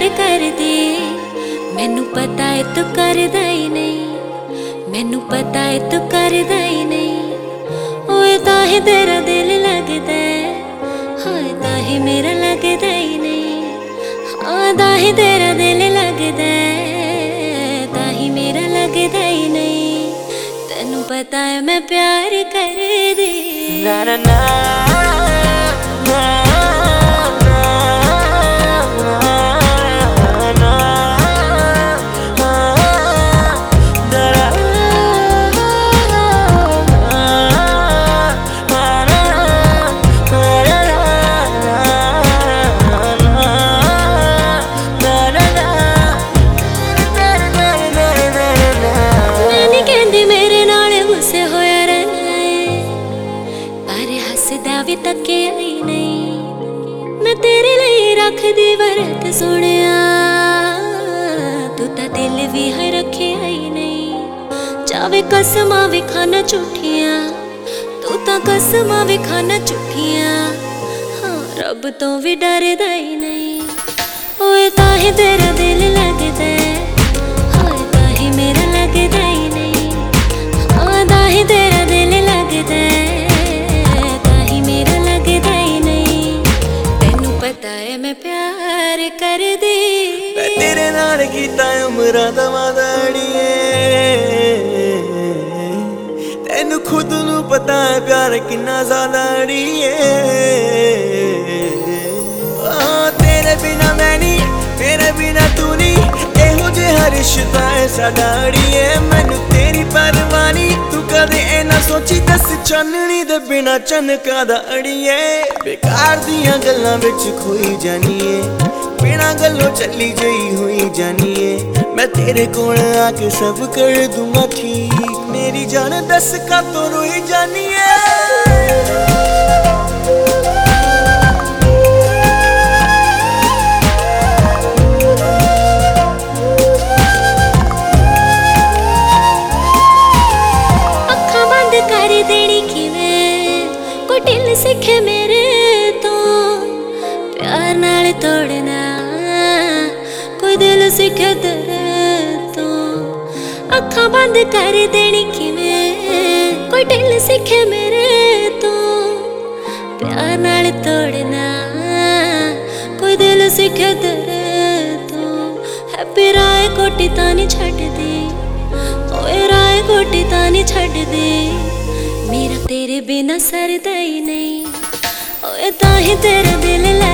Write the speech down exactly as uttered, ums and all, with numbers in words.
प्यार कर दे। मैनू पता है तू करदा ही नहीं, मैनू पता है तू करदा ही नहीं। ओए ताही तेरा दिल लगदा है, हाय ताही मेरा लगदा ही नहीं। हाँ ताही तेरा दिल लगदा है, ताही मेरा लगदा ही नहीं। तेनू पता है मैं प्यार कर दे। ना ना ना भी तके आई नहीं, मैं तेरे लिए रख दी वरत सुनिया। तू तो दिल भी है रखे आई नहीं, चावे कसमां भी खाना झूठियां, तू तो कसमां भी खाना झूठियां। हाँ रब तो भी डरदा ही नहीं। ओए ताही तेरा दिल लगदा है, हाय ताही मेरा लगदा ही नहीं। हाँ ताही तेरा दिल लगदा है, मैं प्यार कर दे। मैं तेरे नाल कीता उमरां दा वादा अड़िए, तैनू खुद नू पता है प्यार किन्ना ज़्यादा अड़िए। तेरे बिना मैं नी, मेरे बिना तू नी, एहो जिहा रिश्ता है साडा अड़िए। मैनू तेरी परवाह नी, तू कदे ए ना सोची दस चाननी दे बिना चनका दा अड़िए। बेकार दियां गल्लां विच खोई जानीए, बिना गल्लों चली जई हुई जानीए। मैं तेरे कोल आके सब कर दूंगा ठीक, मेरी जान दस का तो रोई जानीए। ढिल सीखे मेरे तो प्यार नाल तोड़ना, कोई दिल सीखे तेरे तो अखां बंद कर देनी किवें। कोई ढिल सीखे मेरे तो प्यार नाल तोड़ना, कोई दिल सीखे तेरे तो। हैप्पी राय कोटी तां नहीं छड्डदी, ओए राय कोटी तां नहीं छड्डदी। मेरा तेरे बिना सरदा ही नहीं, ओए ताही तेरा दिल